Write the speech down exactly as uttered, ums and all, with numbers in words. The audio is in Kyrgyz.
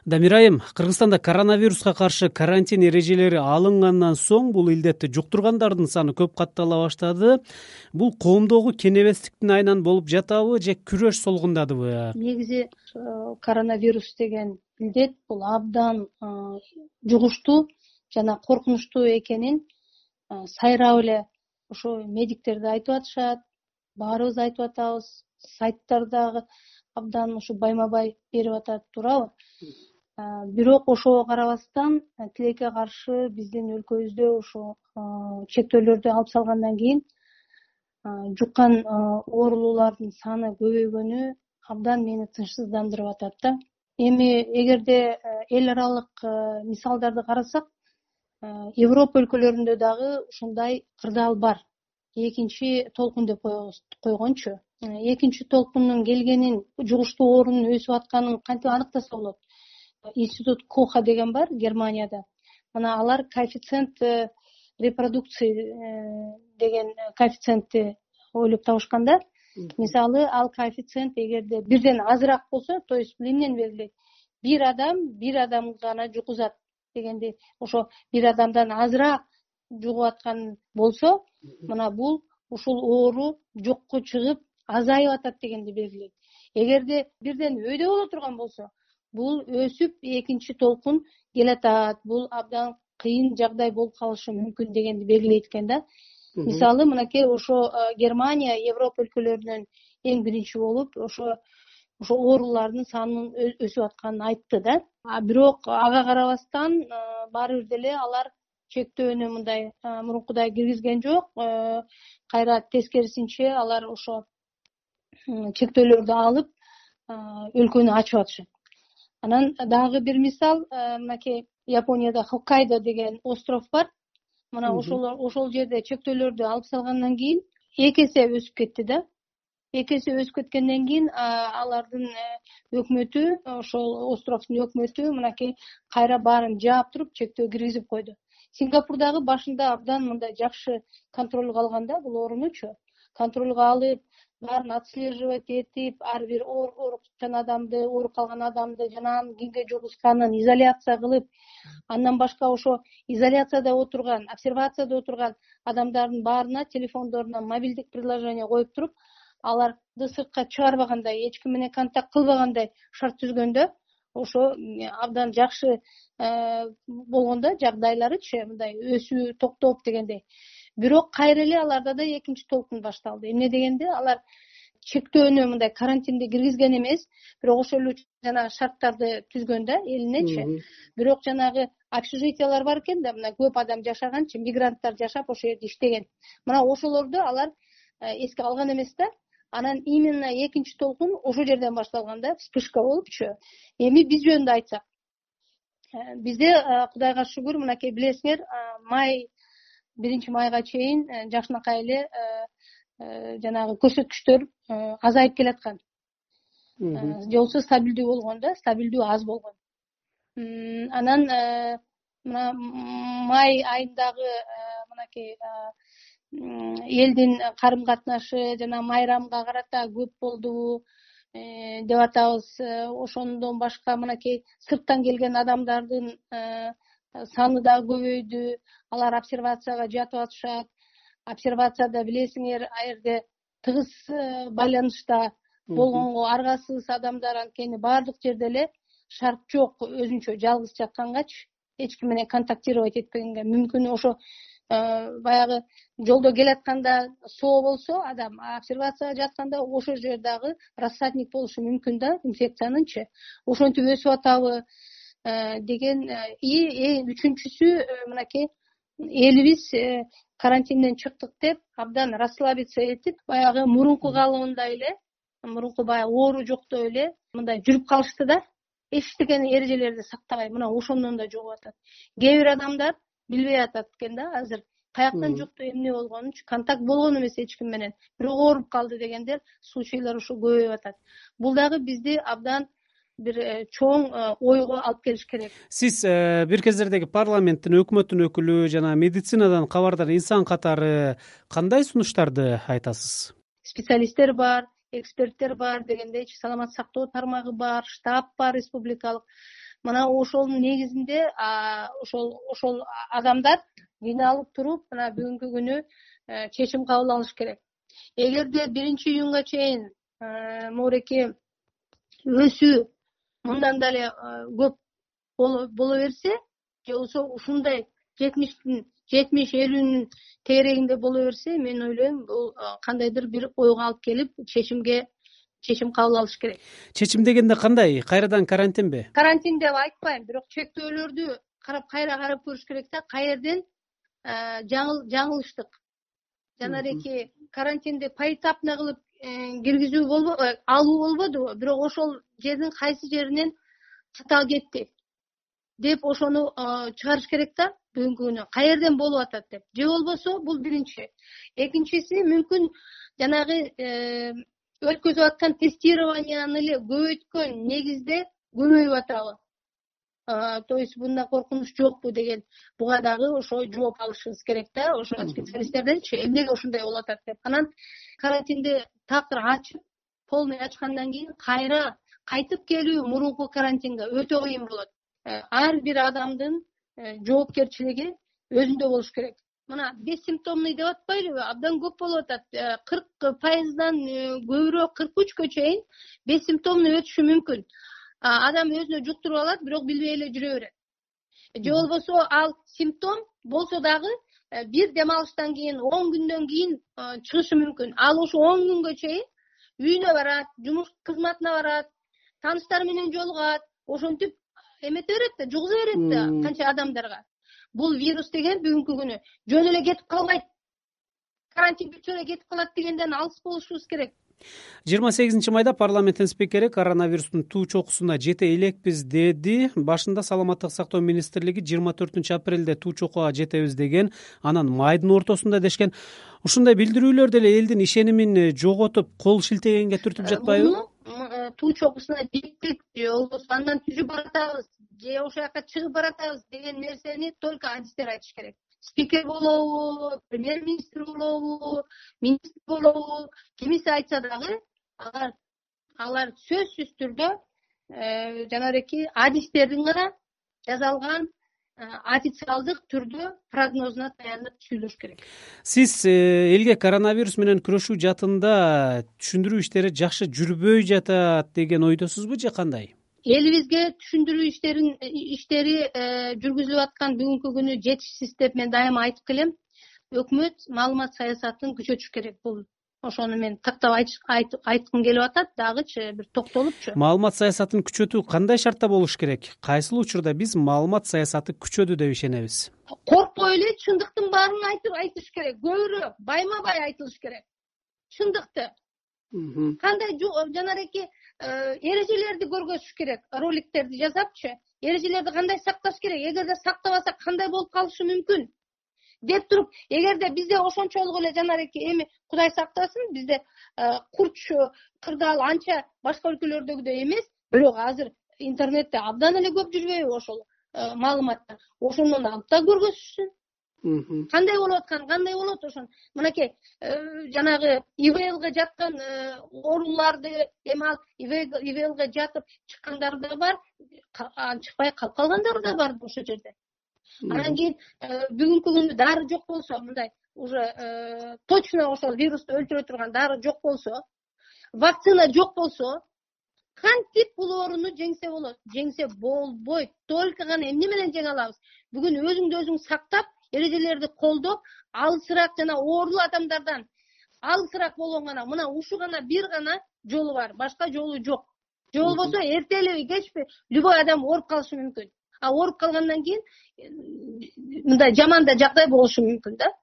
Дамир айым, Кыргызстанда коронавируска каршы карантин эрежелери алынгандан соң бул илдетти жуктургандардын саны көп каттала баштады. Бул коомдогу кенебестиктин айынан болуп жатабы же күрөш солгундадыбы? Негизи коронавирус деген илдет бул абдан жугуштуу жана коркунучтуу экенин сайрап эле ошо медиктер да айтып атышат, баарыбыз айтып атабыз, сайттар дагы абдан ушу байма бай берип атат, туурабы? Бирок ошого карабастан тилекке каршы биздин өлкөбүздө ошо чектөөлөрдү алып салгандан кийин жуккан оорулуулардын саны көбөйгөнү абдан мени тынчсыздандырып атат да. Эми эгерде эл аралык мисалдарды карасак, Европа өлкөлөрүндө дагы ушундай кырдаал бар. Экинчи толкун деп койгончу. Экинчи толкундун келгенин, жугуштуу оорунун өсүп атканын кантип аныктаса болот? Институт Коха деген бар Германияда. Мына алар коэффициент репродукции деген коэффициентти ойлоп табышканда, мисалы ал коэффициент эгерде бирден азыраак болсо, то есть бул эмнени белгилейт? Бир адам бир адам гана жугузат дегенди, ошо бир адамдан азыраак жугуп аткан болсо, мына бул ушул оору жокко чыгып азайып атат дегенди белгилейт. Эгерде бирден өйдө боло турган болсо, бул өсүп экинчи толкун келатат, бул абдан кыйын жагдай болуп калышы мүмкүн дегенди белгилейт экен да. Мисалы, мынакей ошо Германия Европа өлкөлөрүнөн эң биринчи болуп ошо ошо оорулардын санынын өсүп атканын айтты да. А бирок ага карабастан баары бир деле алар чектөөнү мындай мурункудай киргизген жок. Кайра тескерисинче алар ошо чектөөлөрдү алып өлкөнү ачып атышат. Анан дагы бир мисал, мынакей Японияда Хоккайдо деген остров бар. Мына ошол ошол жерде чектөөлөрдү алып салгандан кийин эки эсе өсүп кетти да. Эки эсе өсүп кеткенден кийин алардын өкмөтү, ошол островдун өкмөтү мынакей кайра баарын жаап туруп чектөө киргизип койду. Сингапурдагы башында абдан мындай жакшы контролго алган да бул оорунучу. Контролго алып, баарын отслеживать этип, ар бир ооруп жаткан адамды, ооруп калган адамды жана анын кимге жугузганын изоляция кылып, андан башка ошо изоляцияда отурган, обсервацияда отурган адамдардын баарына телефондоруна мобилдик приложение коюп туруп, аларды сыртка чыгарбагандай, эч ким менен контакт кылбагандай шарт түзгөндө, ошо абдан жакшы болгондо жагдайларычы, мындай өсүү токтоп дегендей. Бирок кайра эле аларда да экинчи толкун башталды. Эмне дегенде, алар чектөөнү мындай карантинди киргизген эмес, бирок ошол эле жана шарттарды түзгөн да элинечи. Бирок жанагы общежитиялар бар экен да, мына көп адам жашаганчы, мигранттар жашап ошол жерде иштеген. Мына ошолорду алар эске алган эмес да. Анан именно экинчи толкун ошол жерден башталган да, вспышка болупчу. Эми биз жөнүндө айтсак, бизде Кудайга шүгүр, мынакей билесиңер, май биринчи майга чейин жакшынакай эле жанагы көрсөткүчтөр азайып келаткан. Же болбосо стабилдүү болгон да, стабилдүү аз болгон. Анан мына май айындагы мынакей элдин карым катнашы жана майрамга карата көп болду деп атабыз. Ошондон башка мынакей сырттан келген адамдардын саны да көбөйдү. Алар обсервацияга жатып атышат. Обсервацияда билесиңер, аерде тыгыз байланышта болгонго аргасыз адамдар, анткени баардык жерде эле шарт жок, өзүнчө жалгыз жаткангачы, эч ким менен контактировать этпегенге мүмкүн. Ошо баягы жолдо келатканда соо болсо адам, обсервацияга жатканда ошол жер дагы рассадник болушу мүмкүн да инфекциянынчы. Ошентип өсүп атабы деген. И үчүнчүсү, мынакей элибиз карантинден чыктык деп абдан расслабиться этип, баягы мурунку калыбындай эле, мурунку баягы оору жоктой эле мындай жүрүп калышты да. Эчтекен эрежелерди сактабай, мына ошондон да жугуп атат. Кээ бир адамдар билбей атат экен да азыр каяктан жукту, эмне болгонунчу, контакт болгон эмес эч ким менен, бирок ооруп калды дегендер случайлар ушу көбөйүп атат. Бул дагы бизди абдан бир чоң ойго алып келиш керек. Сиз бир кездердеги парламенттин, өкмөттүн өкүлү жана медицинадан кабардар инсан катары кандай сунуштарды айтасыз? Специалисттер бар, эксперттер бар дегендейчи, саламаттык сактоо тармагы бар, штаб бар республикалык. мына ошонун негизинде ошол ошол адамдар жыйналып туруп мына бүгүнкү күнү чечим кабыл алыш керек. Эгерде биринчи июнга чейин мореки өсүү мындан дале көп боло берсе, же болбосо ушундай жетимиштин жетимиш элүүнүн тегерегинде боло берсе, мен ойлойм бул кандайдыр бир ойго алып келип чечимге чечим кабыл алыш керек. Чечим дегенде кандай? Кайрадан карантинби? Карантин деп айтпайм, бирок чектөөлөрдү карап кайра карап көрүш керек да, каерден жаңылыштык. Жанареки карантинди поэтапно кылып киргизүү болбо алуу болбодубу, бирок ошол жердин кайсы жеринен ката кетти деп ошону чыгарыш керек да бүгүнкү күнү каерден болуп атат деп. Же болбосо бул биринчи. Экинчиси мүмкүн жанагы өткөзүп аткан тестированияны эле көбөйткөн негизде көбөйүп атабы. То есть мындан коркунуч жокпу деген буга дагы ошо жооп алышыбыз керек да, ошо специалисттерденчи эмнеге ошондой болуп атат деп. Анан карантинди такыр ачып, полный ачкандан кийин кайра кайтып келүү мурунку карантинге өтө кыйын болот. Ар бир адамдын жоопкерчилиги өзүндө болуш керек. Мына бессимптомный деп атпайлыбы, абдан көп болуп атат. кырк пайыздан көбүрөөк кырк үчкө чейин бессимптомный өтүшү мүмкүн. Адам өзүнө жуктуруп алат, бирок билбей эле жүрө берет. Же болбосо ал симптом болсо дагы бир дем алыштан кийин он күндөн кийин чыгышы мүмкүн. Ал ошо он күнгө чейин үйүнө барат, жумуш кызматына барат, тааныштары менен жолугат, ошентип эмете берет да, жугуза берет да канча адамдарга. Бул вирус деген бүгүнкү күнү жөн эле кетип калбайт. Карантин бүтүп эле кетип калат дегенден алыс болушубуз керек. жыйырма сегизинчи майда парламенттин спикери коронавирустун туу чокусуна жете элекпиз деди. Башында саламаттык сактоо министрлиги жыйырма төртүнчү апрелде туу чокуга жетебиз деген, анан майдын ортосунда дешкен. Ушундай билдирүүлөр деле элдин ишенимин жоготуп, кол шилтегенге түртүп жатпайбы? Туу чокусуна жеттик, же болбосо андан түзүп баратабыз, же ошол жака чыгып баратабыз деген нерсени только адистер айтыш керек. Спикер болобу, премьер-министр болобу, министр болобу, кимиси айтса дагы, алар алар сөзсүз түрдө жанареки адистердин гана жазалган официалдык түрдө прогнозуна таянып сүйлөш керек. Сиз элге коронавирус менен күрөшүү жаатында түшүндүрүү иштери жакшы жүрбөй жатат деген ойдосузбу же кандай? Элибизге түшүндүрүү иштерин иштери жүргүзүлүп аткан бүгүнкү күнү жетишсиз деп мен дайыма айтып келем. Өкмөт маалымат саясатын күчөтүш керек. Бул ошону мен тактап айткым келип атат, дагычы бир токтолупчу. Маалымат саясатын күчөтүү кандай шартта болуш керек? Кайсыл учурда биз маалымат саясаты күчөдү деп ишенебиз? Коркпой эле чындыктын баарын айтып айтыш керек. Көбүрөөк байма-бай айтылыш керек. Чындыкты. Кандай жанареки эрежелерди көргөзүш керек, роликтерди жасапчы, эрежелерди кандай сакташ керек, эгерде сактабаса кандай болуп калышы мүмкүн деп туруп, эгерде бизде ошончолук эле жанареки эми Кудай сактасын, бизде курчу, кырдаал анча башка өлкөлөрдөгүдөй эмес, бирок азыр интернетте абдан эле көп жүрбөйбү ошол маалыматтар. Ошондон алып да көргөзүшсүн. Кандай болуп аткан, кандай болот ошон. Мынакей жанагы ИВЛга жаткан ооруларды, эми ал ИВЛга жатып чыккандар да бар, чыкпай калып калгандар да бар ошол жерде. Анан кийин бүгүнкү күндө дары жок болсо, мындай уже точно ошол вирусту өлтүрө турган дары жок болсо, вакцина жок болсо, кантип бул ооруну жеңсе болот? Жеңсе болбойт. Только гана эмне менен жеңе алабыз? Бүгүн өзүңдү өзүң сактап, эрежелерди колдоп, алысыраак жана оорулуу адамдардан алысыраак болгон гана, мына ушу гана бир гана жолу бар, башка жолу жок. Же болбосо эртелеби кечпи любой адам ооруп калышы мүмкүн. А ооруп калгандан кийин мындай жаман да жагдай болушу мүмкүн да.